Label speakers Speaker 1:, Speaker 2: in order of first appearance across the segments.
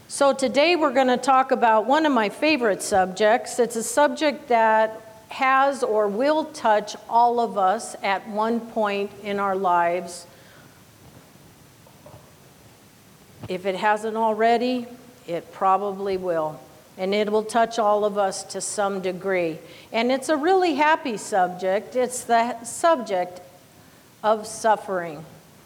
Speaker 1: So today we're going to talk about one of my favorite subjects. It's a subject that has or will touch all of us at one point in our lives. If it hasn't already, it probably will. And it will touch all of us to some degree. And it's a really happy subject. It's the subject of suffering.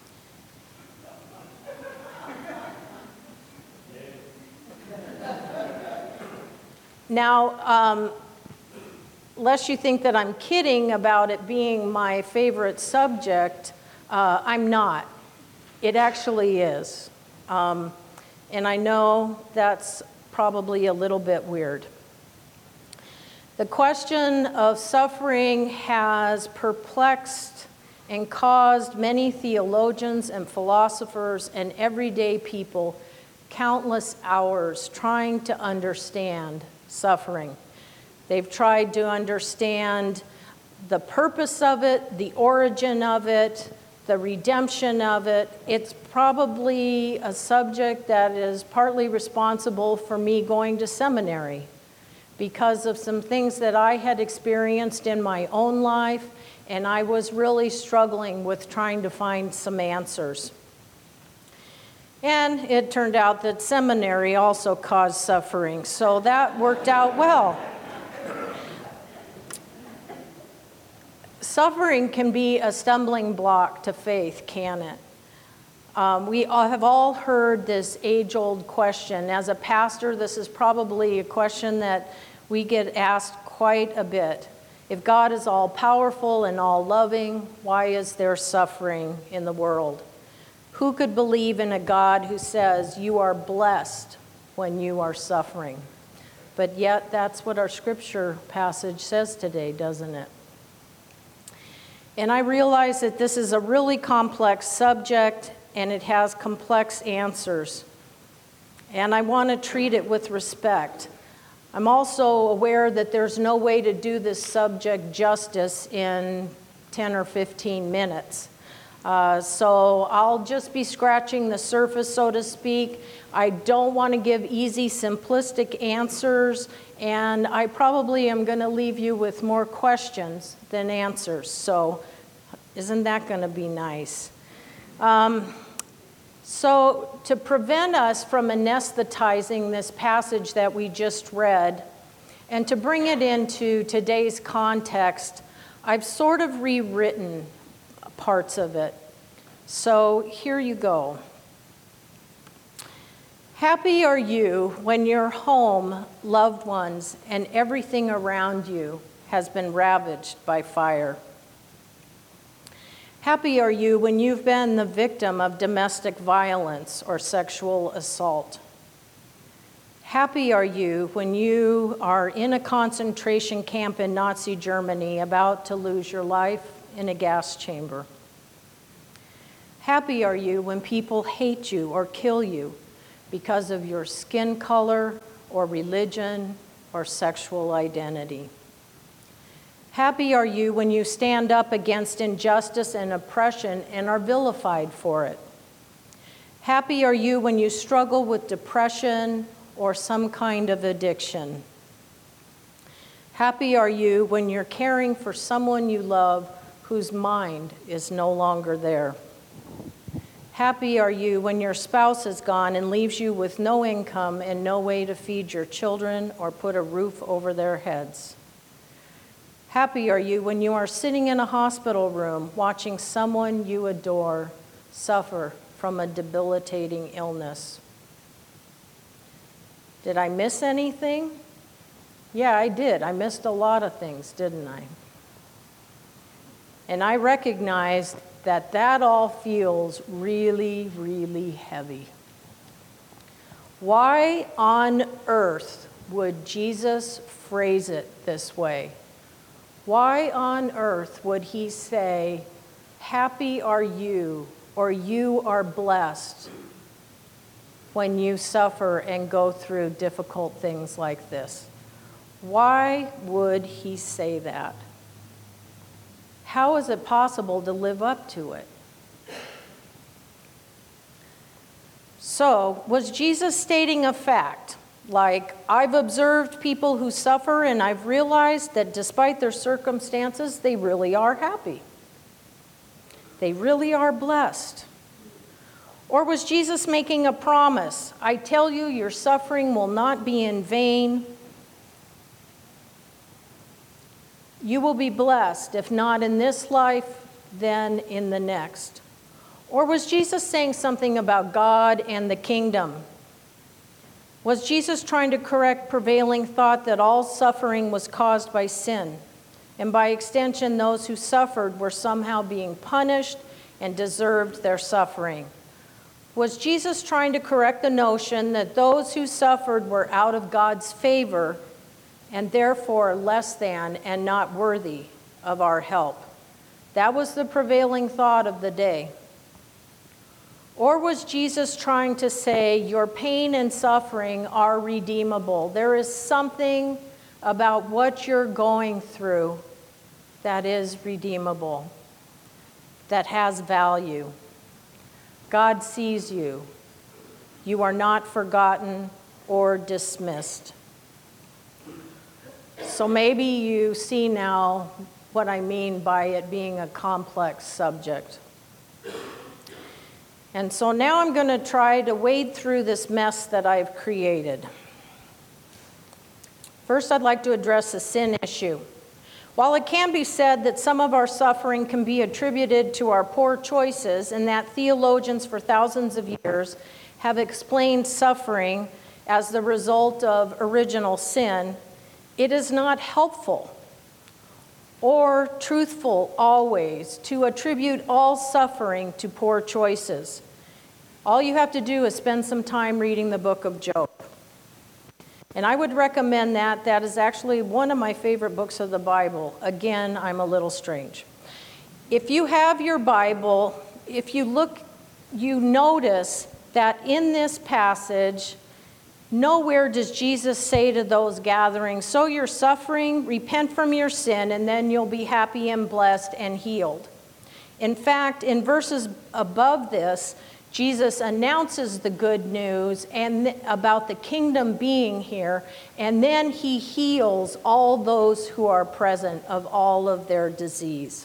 Speaker 1: Now, lest you think that I'm kidding about it being my favorite subject, I'm not. It actually is. And I know that's probably a little bit weird. The question of suffering has perplexed and caused many theologians and philosophers and everyday people countless hours trying to understand suffering. They've tried to understand the purpose of it, the origin of it, the redemption of it. It's probably a subject that is partly responsible for me going to seminary because of some things that I had experienced in my own life, and I was really struggling with trying to find some answers. And it turned out that seminary also caused suffering, so that worked out well. Suffering can be a stumbling block to faith, can it? We have all heard this age-old question. As a pastor, this is probably a question that we get asked quite a bit. If God is all-powerful and all-loving, why is there suffering in the world? Who could believe in a God who says you are blessed when you are suffering? But yet, that's what our scripture passage says today, doesn't it? And I realize that this is a really complex subject, and it has complex answers. And I want to treat it with respect. I'm also aware that there's no way to do this subject justice in 10 or 15 minutes. So I'll just be scratching the surface, so to speak. I don't want to give easy, simplistic answers, and I probably am going to leave you with more questions than answers. So isn't that going to be nice? So to prevent us from anesthetizing this passage that we just read, and to bring it into today's context, I've sort of rewritten parts of it. So here you go. Happy are you when your home, loved ones, and everything around you has been ravaged by fire. Happy are you when you've been the victim of domestic violence or sexual assault. Happy are you when you are in a concentration camp in Nazi Germany about to lose your life in a gas chamber. Happy are you when people hate you or kill you because of your skin color or religion or sexual identity. Happy are you when you stand up against injustice and oppression and are vilified for it. Happy are you when you struggle with depression or some kind of addiction. Happy are you when you're caring for someone you love whose mind is no longer there. Happy are you when your spouse is gone and leaves you with no income and no way to feed your children or put a roof over their heads. Happy are you when you are sitting in a hospital room watching someone you adore suffer from a debilitating illness. Did I miss anything? Yeah, I did. I missed a lot of things, didn't I? And I recognized that all feels really, really heavy. Why on earth would Jesus phrase it this way? Why on earth would he say, happy are you, or you are blessed when you suffer and go through difficult things like this? Why would he say that? How is it possible to live up to it? So, was Jesus stating a fact? Like, I've observed people who suffer and I've realized that despite their circumstances, they really are happy. They really are blessed. Or was Jesus making a promise? I tell you, your suffering will not be in vain. You will be blessed, if not in this life, then in the next. Or was Jesus saying something about God and the kingdom? Was Jesus trying to correct prevailing thought that all suffering was caused by sin? And by extension, those who suffered were somehow being punished and deserved their suffering. Was Jesus trying to correct the notion that those who suffered were out of God's favor and therefore less than and not worthy of our help? That was the prevailing thought of the day. Or was Jesus trying to say, your pain and suffering are redeemable? There is something about what you're going through that is redeemable, that has value. God sees you. You are not forgotten or dismissed. So maybe you see now what I mean by it being a complex subject. And so now I'm going to try to wade through this mess that I've created. First, I'd like to address the sin issue. While it can be said that some of our suffering can be attributed to our poor choices, and that theologians for thousands of years have explained suffering as the result of original sin, it is not helpful or truthful always to attribute all suffering to poor choices. All you have to do is spend some time reading the book of Job. And I would recommend that. That is actually one of my favorite books of the Bible. Again, I'm a little strange. If you have your Bible, if you look, you notice that in this passage, nowhere does Jesus say to those gathering, "So you're suffering, repent from your sin, and then you'll be happy and blessed and healed." In fact, in verses above this, Jesus announces the good news and about the kingdom being here, and then he heals all those who are present of all of their disease.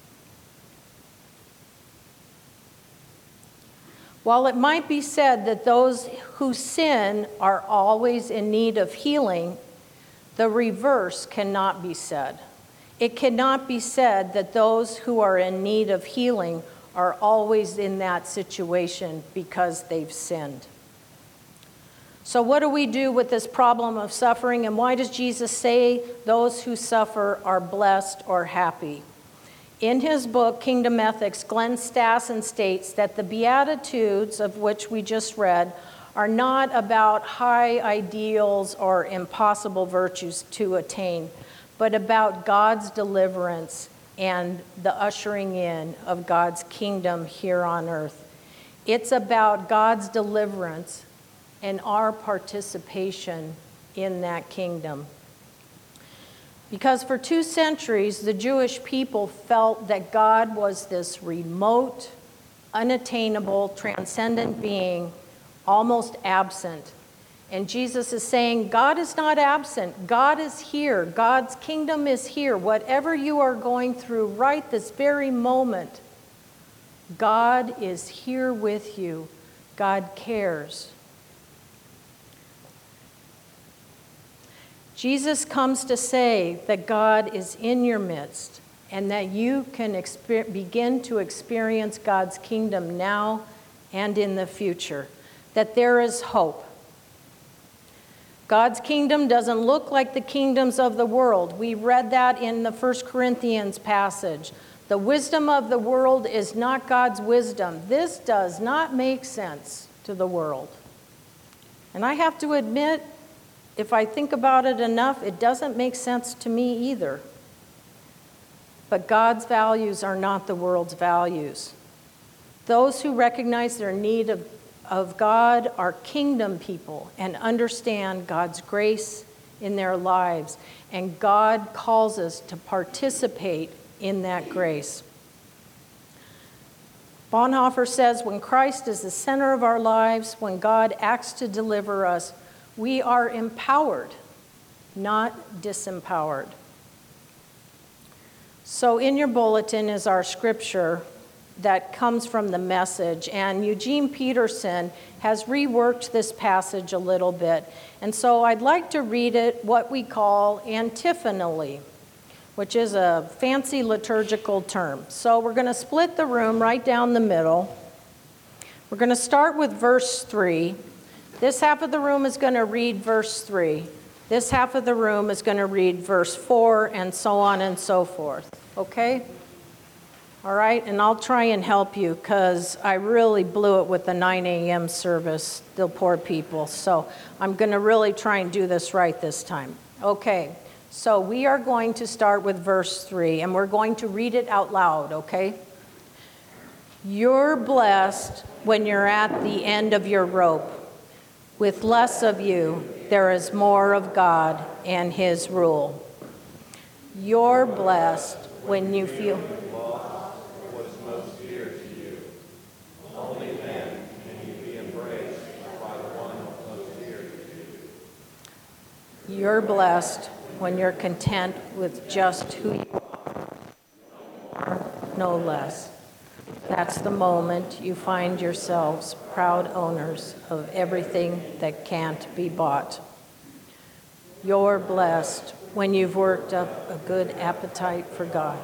Speaker 1: While it might be said that those who sin are always in need of healing, the reverse cannot be said. It cannot be said that those who are in need of healing are always in that situation because they've sinned. So what do we do with this problem of suffering, and why does Jesus say those who suffer are blessed or happy? In his book, Kingdom Ethics, Glenn Stassen states that the Beatitudes, of which we just read, are not about high ideals or impossible virtues to attain, but about God's deliverance and the ushering in of God's kingdom here on earth. It's about God's deliverance and our participation in that kingdom. Because for 2 centuries, the Jewish people felt that God was this remote, unattainable, transcendent being, almost absent. And Jesus is saying, God is not absent. God is here. God's kingdom is here. Whatever you are going through right this very moment, God is here with you. God cares. Jesus comes to say that God is in your midst and that you can begin to experience God's kingdom now and in the future, that there is hope. God's kingdom doesn't look like the kingdoms of the world. We read that in the 1 Corinthians passage. The wisdom of the world is not God's wisdom. This does not make sense to the world. And I have to admit, if I think about it enough, it doesn't make sense to me either. But God's values are not the world's values. Those who recognize their need of God are kingdom people and understand God's grace in their lives. And God calls us to participate in that grace. Bonhoeffer says, when Christ is the center of our lives, when God acts to deliver us, we are empowered, not disempowered. So in your bulletin is our scripture that comes from the Message, and Eugene Peterson has reworked this passage a little bit. And so I'd like to read it what we call antiphonally, which is a fancy liturgical term. So we're going to split the room right down the middle. We're going to start with verse 3. This half of the room is going to read verse 3. This half of the room is going to read verse 4, and so on and so forth. Okay? All right? And I'll try and help you because I really blew it with the 9 a.m. service, the poor people. So I'm going to really try and do this right this time. Okay. So we are going to start with verse 3, and we're going to read it out loud, okay? You're blessed when you're at the end of your rope. With less of you, there is more of God and His rule. You're blessed when you feel...
Speaker 2: What is most dear to you. Only then can you be embraced by the one most dear to you.
Speaker 1: You're blessed when you're content with just who you are, no less. That's the moment you find yourselves proud owners of everything that can't be bought. You're blessed when you've worked up a good appetite for God.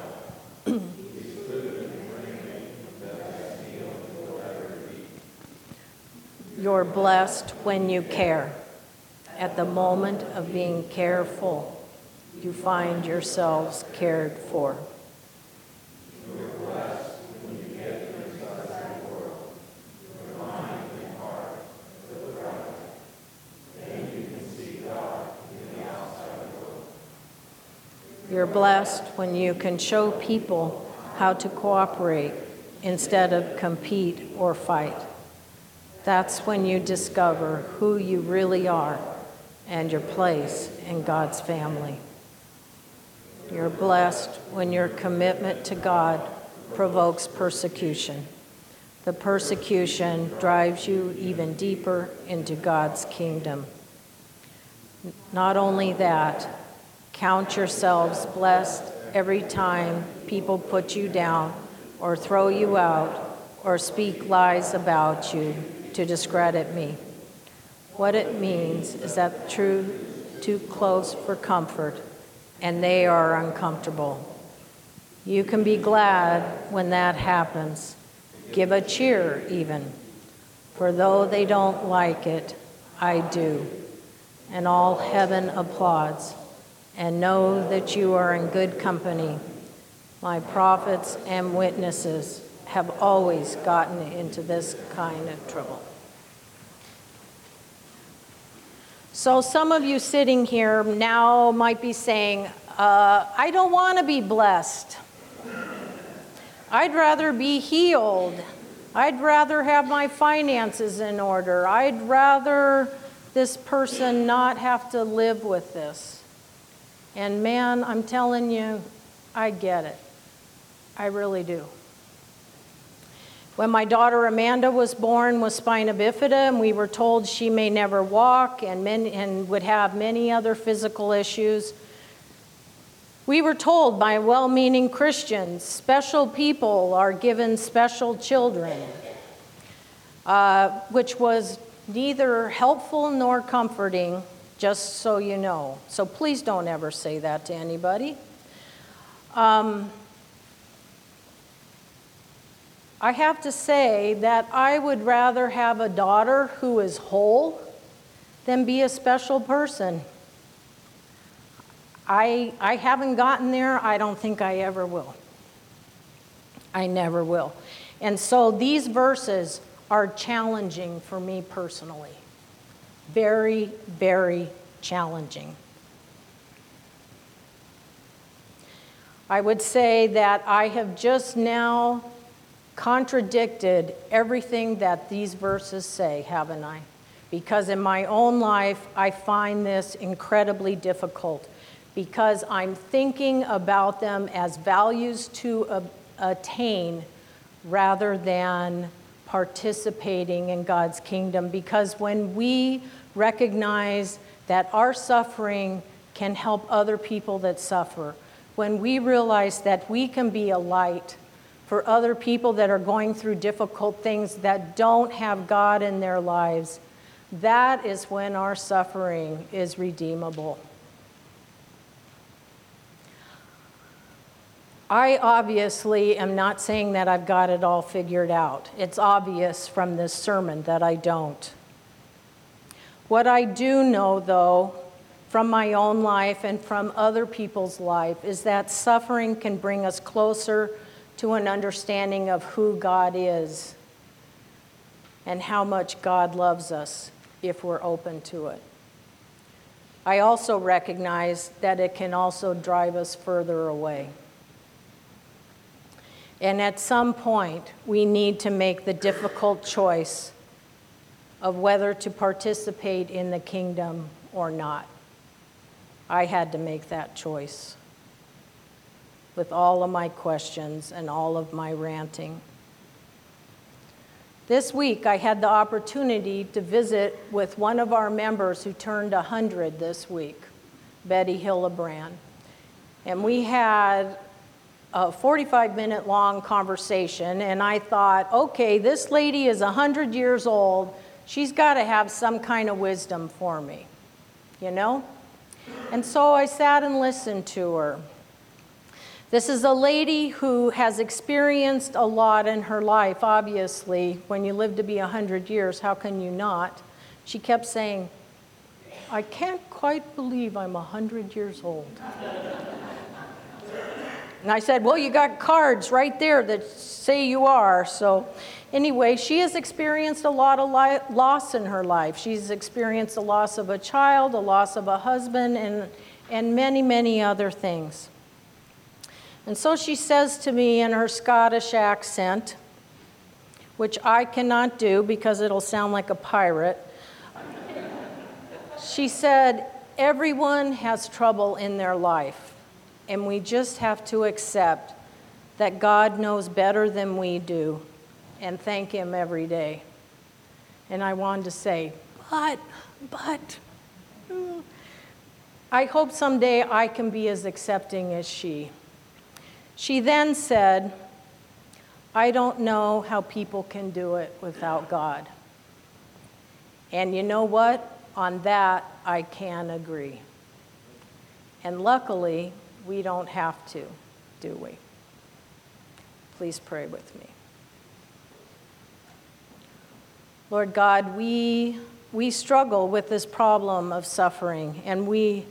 Speaker 1: You're blessed when you care. At the moment of being careful, you find yourselves cared for.
Speaker 2: You're blessed when you get inside the world. Your mind and heart with pride. Then you can see God in the outside world.
Speaker 1: You're blessed when you can show people how to cooperate instead of compete or fight. That's when you discover who you really are and your place in God's family. You're blessed when your commitment to God provokes persecution. The persecution drives you even deeper into God's kingdom. Not only that, count yourselves blessed every time people put you down or throw you out or speak lies about you to discredit me. What it means is that the truth too close for comfort, and they are uncomfortable. You can be glad when that happens. Give a cheer even. For though they don't like it, I do. And all heaven applauds. And know that you are in good company. My prophets and witnesses have always gotten into this kind of trouble. So some of you sitting here now might be saying, I don't want to be blessed. I'd rather be healed. I'd rather have my finances in order. I'd rather this person not have to live with this. And man, I'm telling you, I get it. I really do. When my daughter Amanda was born with spina bifida, and we were told she may never walk and would have many other physical issues, we were told by well-meaning Christians, special people are given special children, which was neither helpful nor comforting, just so you know. So please don't ever say that to anybody. I have to say that I would rather have a daughter who is whole than be a special person. I haven't gotten there. I don't think I ever will. I never will. And so these verses are challenging for me personally. Very, very challenging. I would say that I have just now contradicted everything that these verses say, haven't I? Because in my own life, I find this incredibly difficult because I'm thinking about them as values to attain rather than participating in God's kingdom. Because when we recognize that our suffering can help other people that suffer, when we realize that we can be a light for other people that are going through difficult things that don't have God in their lives, that is when our suffering is redeemable. I obviously am not saying that I've got it all figured out. It's obvious from this sermon that I don't. What I do know, though, from my own life and from other people's life, is that suffering can bring us closer to an understanding of who God is and how much God loves us if we're open to it. I also recognize that it can also drive us further away. And at some point, we need to make the difficult choice of whether to participate in the kingdom or not. I had to make that choice with all of my questions and all of my ranting. This week, I had the opportunity to visit with one of our members who turned 100 this week, Betty Hillebrand. And we had a 45-minute long conversation, and I thought, okay, this lady is 100 years old. She's got to have some kind of wisdom for me, you know? And so I sat and listened to her. This is a lady who has experienced a lot in her life, obviously. When you live to be 100 years, how can you not? She kept saying, I can't quite believe I'm 100 years old. And I said, well, you got cards right there that say you are. So anyway, she has experienced a lot of loss in her life. She's experienced the loss of a child, a loss of a husband, and many, many other things. And so she says to me in her Scottish accent, which I cannot do because it'll sound like a pirate. She said, everyone has trouble in their life. And we just have to accept that God knows better than we do and thank Him every day. And I wanted to say, but, I hope someday I can be as accepting as she. She then said, I don't know how people can do it without God. And you know what? On that, I can agree. And luckily, we don't have to, do we? Please pray with me. Lord God, we struggle with this problem of suffering, and we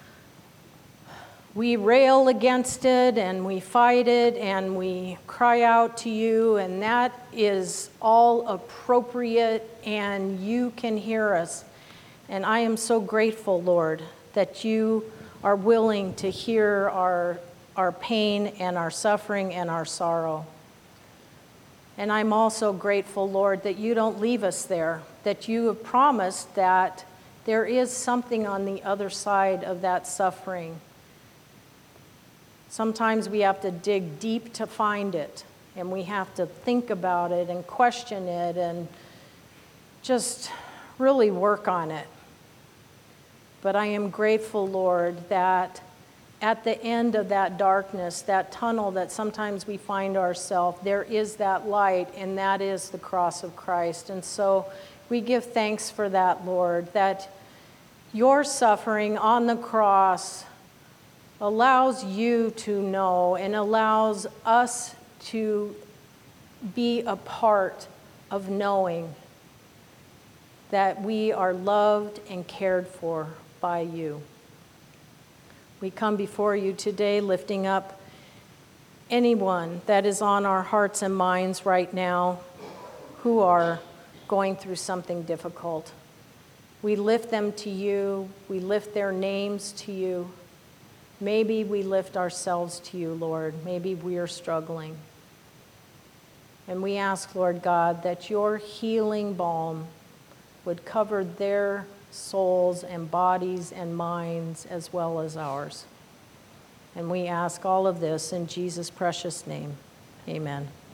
Speaker 1: rail against it, and we fight it, and we cry out to you, and that is all appropriate, and you can hear us. And I am so grateful, Lord, that you are willing to hear our pain and our suffering and our sorrow. And I'm also grateful, Lord, that you don't leave us there, that you have promised that there is something on the other side of that suffering. Sometimes we have to dig deep to find it, and we have to think about it and question it and just really work on it. But I am grateful, Lord, that at the end of that darkness, that tunnel that sometimes we find ourselves, there is that light, and that is the cross of Christ. And so we give thanks for that, Lord, that your suffering on the cross allows you to know and allows us to be a part of knowing that we are loved and cared for by you. We come before you today lifting up anyone that is on our hearts and minds right now who are going through something difficult. We lift them to you. We lift their names to you. Maybe we lift ourselves to you, Lord. Maybe we are struggling. And we ask, Lord God, that your healing balm would cover their souls and bodies and minds as well as ours. And we ask all of this in Jesus' precious name. Amen.